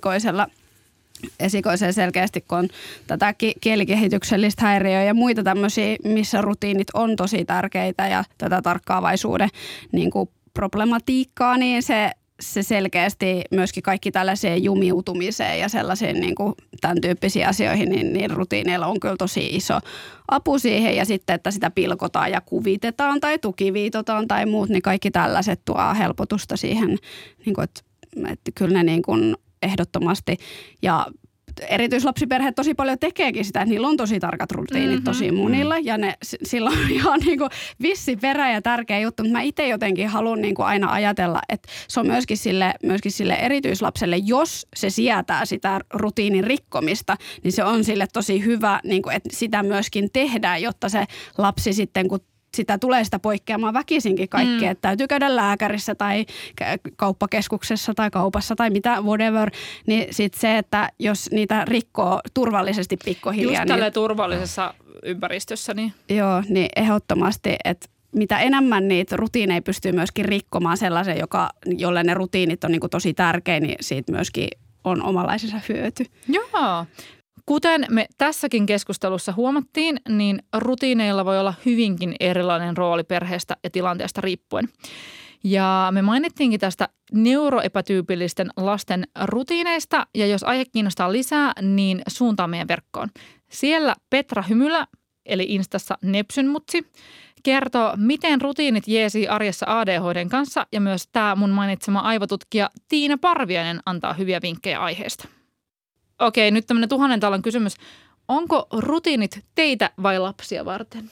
esikoisella selkeästi, kun on tätä kielikehityksellistä häiriöä ja muita tämmöisiä, missä rutiinit on tosi tärkeitä ja tätä tarkkaavaisuuden niin kuin problematiikkaa, niin se selkeästi myöskin kaikki tällaiseen jumiutumiseen ja sellaisiin niin kuin tämän tyyppisiin asioihin, niin rutiineilla on kyllä tosi iso apu siihen. Ja sitten, että sitä pilkotaan ja kuvitetaan tai tukiviitotaan tai muut, niin kaikki tällaiset tuo helpotusta siihen, niin kuin, että kyllä ne niin kuin ehdottomasti ja erityislapsiperheet tosi paljon tekeekin sitä, että niillä on tosi tarkat rutiinit tosi monilla ja ne silloin on ihan niin kuin vissi perä ja tärkeä juttu, mutta mä itse jotenkin haluan niin kuin aina ajatella, että se on myöskin sille erityislapselle, jos se sietää sitä rutiinin rikkomista, niin se on sille tosi hyvä, niin kuin, että sitä myöskin tehdään, jotta se lapsi sitten, kun sitä tulee sitä poikkeamaan väkisinkin kaikkea, että täytyy käydä lääkärissä tai kauppakeskuksessa tai kaupassa tai mitä, whatever, niin sitten se, että jos niitä rikkoo turvallisesti pikkuhiljaa. Just tällä turvallisessa ympäristössä. Niin. Joo, niin ehdottomasti, että mitä enemmän niitä rutiineja pystyy myöskin rikkomaan sellaisen, jolle ne rutiinit on niin kuin tosi tärkeä, niin siitä myöskin on omanlaisensa hyöty. Joo. Kuten me tässäkin keskustelussa huomattiin, niin rutiineilla voi olla hyvinkin erilainen rooli perheestä ja tilanteesta riippuen. Ja me mainittiinkin tästä neuroepätyypillisten lasten rutiineista, ja jos aihe kiinnostaa lisää, niin suuntaa meidän verkkoon. Siellä Petra Hymylä, eli Instassa Nepsynmutsi, kertoo, miten rutiinit jeesii arjessa ADHD:n kanssa, ja myös tämä mun mainitsema aivotutkija Tiina Parviainen antaa hyviä vinkkejä aiheesta. okei, nyt tämmöinen 1000 taalan kysymys. Onko rutiinit teitä vai lapsia varten?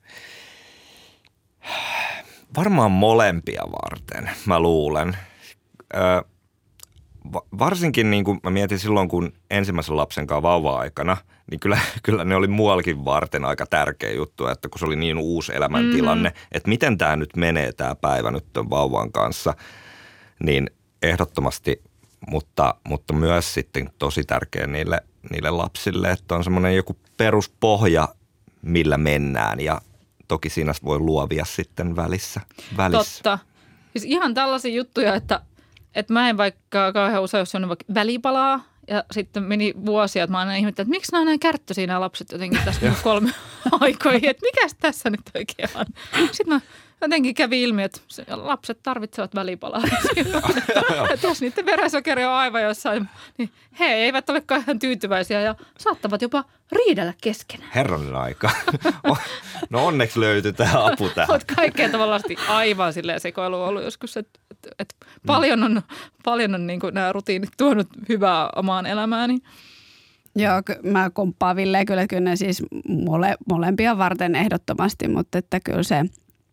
Varmaan molempia varten, mä luulen. Varsinkin niin kuin mä mietin silloin, kun ensimmäisen lapsen kanssa vauva-aikana, niin kyllä ne oli muuallakin varten aika tärkeä juttu, että kun se oli niin uusi elämäntilanne, että miten tämä nyt menee tämä päivä nyt ton vauvan kanssa, niin ehdottomasti, mutta myös sitten tosi tärkeä niille lapsille, että on semmoinen joku peruspohja, millä mennään ja toki siinä voi luovia sitten välissä. Totta. Siis ihan tällaisia juttuja, että mä en vaikka kauhean usein, jos on vaikka välipalaa ja sitten meni vuosia, että mä aina ihmettelin, että miksi nämä on näin kärttöisiä nämä lapset jotenkin tässä 3 aikoihin, että mikäs tässä nyt oikein on. Sitten mä jotenkin kävi ilmi, että lapset tarvitsevat välipalaa. Että jos niiden verensokeri on aivan jossain, niin he eivät ole ihan tyytyväisiä ja saattavat jopa riidellä keskenään. Herranen aika. No onneksi löytyi tämä apu tähän. Olet kaikkea tavallaan aivan silleen sekoilu ollut joskus, että paljon on niin kuin nämä rutiinit tuonut hyvää omaan elämääni. Joo, mä komppaan Villeen kyllä ne siis molempia varten ehdottomasti, mutta että kyllä se,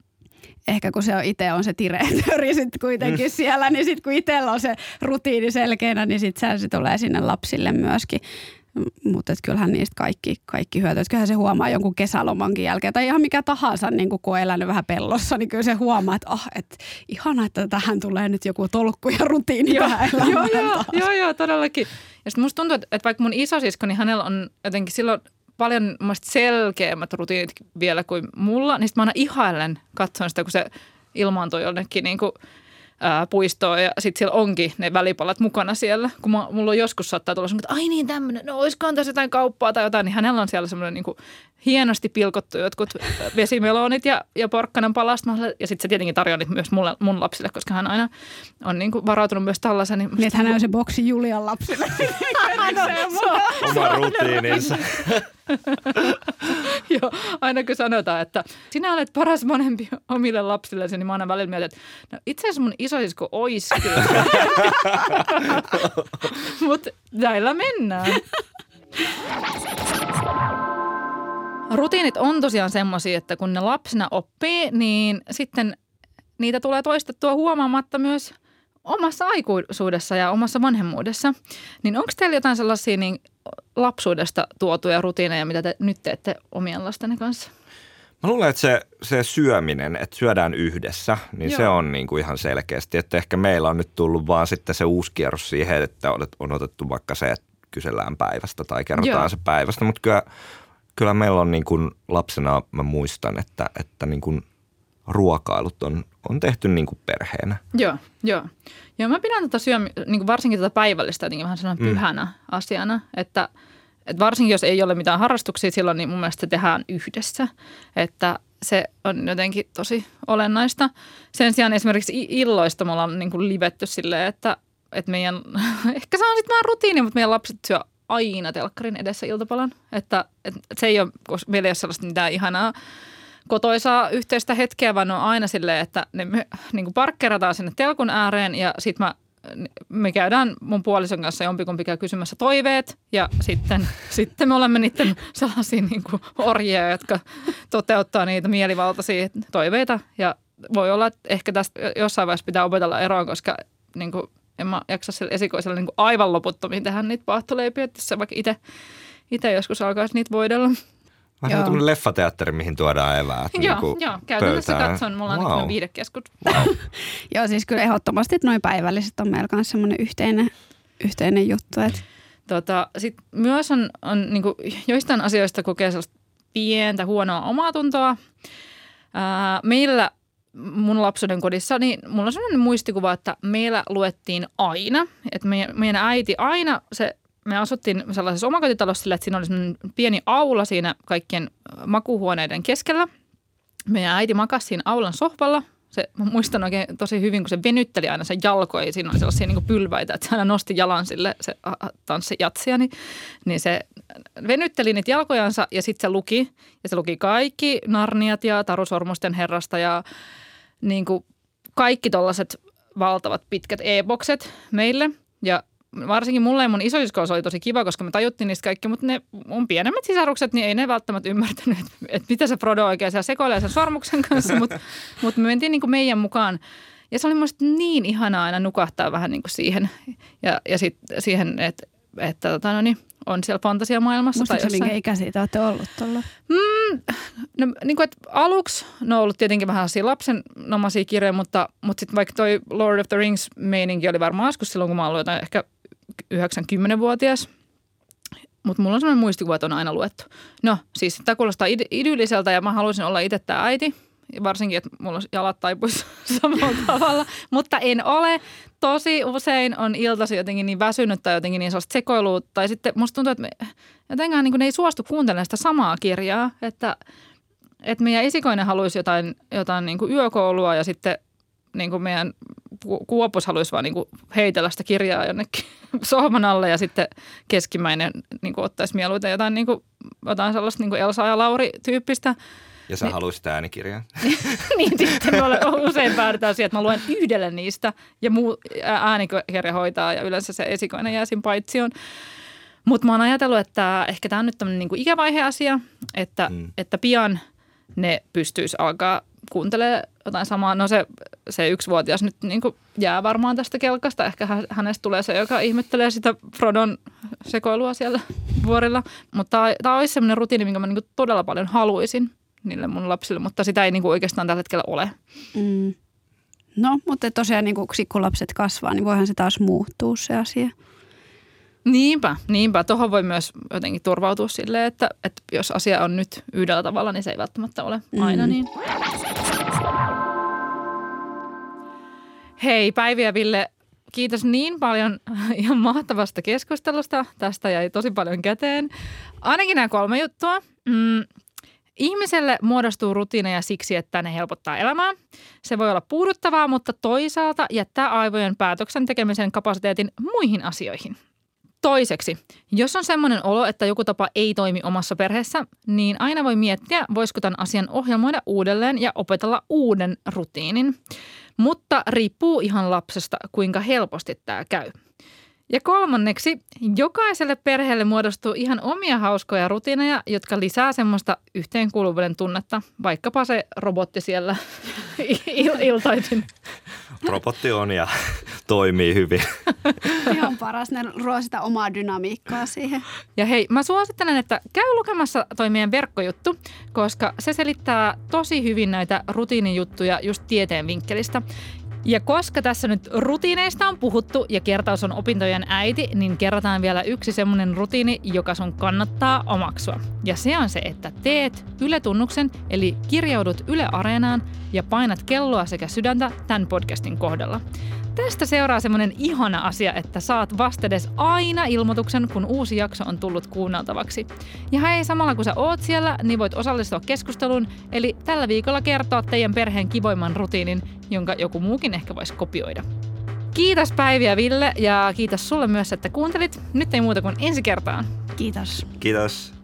ehkä kun se on itse on se tireetöri sitten kuitenkin siellä, niin sitten kun itsellä on se rutiini selkeänä, niin sitten se tulee sinne lapsille myöskin. Mutta kyllähän niistä kaikki hyötyy. Kyllähän se huomaa jonkun kesälomankin jälkeen tai ihan mikä tahansa, niin kun on elänyt vähän pellossa, niin kyllä se huomaa, että ihana, että tähän tulee nyt joku tolkku ja rutiini tähän elämään. Joo, todellakin. Ja sitten musta tuntuu, että vaikka mun isosisko, niin hänellä on jotenkin silloin paljon selkeämmät rutiinit vielä kuin mulla, niin sitten mä aina ihailen katson sitä, kun se ilmaantui jonnekin niin kuin puistoon ja sitten siellä onkin ne välipalat mukana siellä. Kun mulla on joskus saattaa tulla semmoinen, että ai niin tämmöinen, no olisikohan tässä jotain kauppaa tai jotain, niin hänellä on siellä semmoinen niin kuin hienosti pilkottu jotkut vesimelonit ja porkkanan palasta. Ja sitten se tietenkin tarjoaa niitä myös mun lapsille, koska hän aina on niin kuin varautunut myös tällaisen. Niin, että hän on se boksi Julian lapsille. Oma rutiininsa. Joo, aina kun sanotaan, että sinä olet paras vanhempi omille lapsillesi, niin mä aina välillä mietin, että no itse asiassa mun isosisko ois kyllä. Mutta näillä mennään. Rutiinit on tosiaan semmoisia, että kun ne lapsena oppii, niin sitten niitä tulee toistettua huomaamatta myös omassa aikuisuudessa ja omassa vanhemmuudessa. Niin onko teillä jotain sellaisia niin lapsuudesta tuotuja rutiineja, mitä te nyt teette omien lastenne kanssa? Mä luulen, että se syöminen, että syödään yhdessä, niin se on niin kuin ihan selkeästi. Että ehkä meillä on nyt tullut vaan sitten se uusi kierros siihen, että on otettu vaikka se, että kysellään päivästä tai kerrotaan se päivästä. Mutta kyllä meillä on niin kuin lapsena, mä muistan, että niin kuin ruokailut on tehty niin kuin perheenä. Joo. Joo, mä pidän niin varsinkin tätä päivällistä jotenkin vähän sellainen pyhänä asiana, että varsinkin jos ei ole mitään harrastuksia silloin, niin mun mielestä se tehdään yhdessä, että se on jotenkin tosi olennaista. Sen sijaan esimerkiksi illoista me ollaan niin kuin livetty silleen, että meidän, ehkä se on sitten vähän rutiini, mutta meidän lapset syö aina telkkarin edessä iltapalan, että se ei ole, koska meillä ei ole sellaista mitään ihanaa kotoisaa yhteistä hetkeä, vaan on aina silleen, että me niin kuin parkkerataan sinne telkun ääreen ja sitten me käydään mun puolison kanssa jompikumpi käy kysymässä toiveet ja sitten me olemme niiden sellaisia niin kuin orjia, jotka toteuttaa niitä mielivaltaisia toiveita ja voi olla, että ehkä tästä jossain vaiheessa pitää opetella eroon, koska niin kuin en mä jaksa sille esikoiselle niin kuin aivan loputtomiin tehdä niitä paahtoleipiä, että jos se vaikka itse joskus alkaisi niitä voidella. Vähän tämmöinen leffateatteri, mihin tuodaan eväät Joo, käytännössä katson. Mulla on nyt viidekeskut. Wow. Joo, siis kyllä ehdottomasti, että noin päivälliset on meillä kanssa semmoinen yhteinen juttu. Sitten myös on niin kuin joistain asioista kokee sellaista pientä huonoa omatuntoa. Meillä mun lapsuuden kodissa, niin mulla on sellainen muistikuva, että meillä luettiin aina. Että meidän äiti aina me asuttiin sellaisessa omakotitalossa sillä, että siinä oli sellainen pieni aula siinä kaikkien makuuhuoneiden keskellä. Meidän äiti makasi siinä aulan sohvalla. Mä muistan oikein tosi hyvin, kun se venytteli aina sen jalkoja. Siinä oli sellaisia niin kuin pylväitä, että se aina nosti jalan sille, se tanssi jatsia. Niin se venytteli niitä jalkojansa ja sitten se luki. Ja se luki kaikki Narniat ja Taru Sormusten herrasta ja niin kuin kaikki tollaiset valtavat pitkät e-bokset meille. Ja varsinkin mulle ja mun isoiskolla oli tosi kiva, koska me tajuttiin niistä kaikki, mutta ne mun pienemmät sisarukset, niin ei ne välttämättä ymmärtänyt, että mitä se Frodo oikein siellä sekoilee sen sormuksen kanssa, mutta me mentiin niin kuin meidän mukaan. Ja se oli musta niin ihanaa aina nukahtaa vähän niin kuin siihen ja sitten siihen, että on siellä fantasiamaailmassa. Muistatko minkä ikäisiä te olette ollut tuolla? No, niin kuin, että aluksi ne on ollut tietenkin vähän lapsenomaisia kirjoja, mutta sitten vaikka toi Lord of the Rings-meininki oli varmaan joskus silloin, kun mä olin jotain ehkä 90-vuotias. Mutta mulla on sellainen muistikuva, että on aina luettu. No siis tämä kuulostaa idylliseltä ja mä haluaisin olla itse tämä äiti. Varsinkin, että mulla jalat taipuisi samalla tavalla, mutta en ole. Tosi usein on iltasi jotenkin niin väsynyt tai jotenkin niin sellaista sekoilua. Tai sitten musta tuntuu, että jotenkaan niin kuin ne ei suostu kuuntelemaan sitä samaa kirjaa. Että meidän esikoinen haluaisi jotain niin kuin yökoulua ja sitten niin kuin meidän kuopus haluaisi vaan niin kuin heitellä sitä kirjaa jonnekin sohvan alle ja sitten keskimmäinen niin kuin ottaisi mieluiten jotain sellaista niin kuin Elsa ja Lauri -tyyppistä. Ja sä haluaisit äänikirjaa. Niin, sitten me usein päädytään siihen, että mä luen yhdelle niistä ja muu äänikirja hoitaa ja yleensä se esikoinen jää siinä paitsioon. Mutta mä oon ajatellut, että ehkä tämä on nyt tämmöinen niinku ikävaiheasia, että pian ne pystyisi alkaa kuuntelemaan jotain samaa. No se 1-vuotias nyt niinku jää varmaan tästä kelkasta. Ehkä hänestä tulee se, joka ihmettelee sitä Frodon sekoilua siellä vuorilla. Mutta tämä olisi semmoinen rutiini, minkä mä niinku todella paljon haluaisin niille mun lapsille, mutta sitä ei niinku oikeastaan tällä hetkellä ole. No, mutta tosiaan niin kun lapset kasvaa, niin voihan se taas muuttua se asia. Niinpä. Tuohon voi myös jotenkin turvautua silleen, että jos asia on nyt yhdellä tavalla, niin se ei välttämättä ole aina niin. Hei Päivi ja Ville, kiitos niin paljon ihan mahtavasta keskustelusta. Tästä jäi tosi paljon käteen. Ainakin nämä 3 juttua. Ihmiselle muodostuu rutiineja siksi, että ne helpottaa elämää. Se voi olla puuduttavaa, mutta toisaalta jättää aivojen päätöksen tekemisen kapasiteetin muihin asioihin. Toiseksi, jos on semmoinen olo, että joku tapa ei toimi omassa perheessä, niin aina voi miettiä, voisiko tämän asian ohjelmoida uudelleen ja opetella uuden rutiinin. Mutta riippuu ihan lapsesta, kuinka helposti tämä käy. Ja 3, jokaiselle perheelle muodostuu ihan omia hauskoja rutiineja, jotka lisää semmoista yhteenkuuluvuuden tunnetta, vaikkapa se robotti siellä iltaisin. Robotti on ja toimii hyvin. Ihan paras, ne luo sitä omaa dynamiikkaa siihen. Ja hei, mä suosittelen, että käy lukemassa toi meidän verkkojuttu, koska se selittää tosi hyvin näitä rutiinijuttuja just tieteen vinkkelistä. Ja koska tässä nyt rutiineista on puhuttu ja kertaus on opintojen äiti, niin kerrotaan vielä yksi semmoinen rutiini, joka sun kannattaa omaksua. Ja se on se, että teet Yle-tunnuksen, eli kirjaudut Yle Areenaan ja painat kelloa sekä sydäntä tämän podcastin kohdalla. Tästä seuraa semmoinen ihana asia, että saat vastedes aina ilmoituksen, kun uusi jakso on tullut kuunneltavaksi. Ja hei, samalla kun sä oot siellä, niin voit osallistua keskusteluun, eli tällä viikolla kertoa teidän perheen kivoimman rutiinin, jonka joku muukin ehkä voisi kopioida. Kiitos Päivi ja Ville ja kiitos sulle myös, että kuuntelit. Nyt ei muuta kuin ensi kertaan. Kiitos. Kiitos.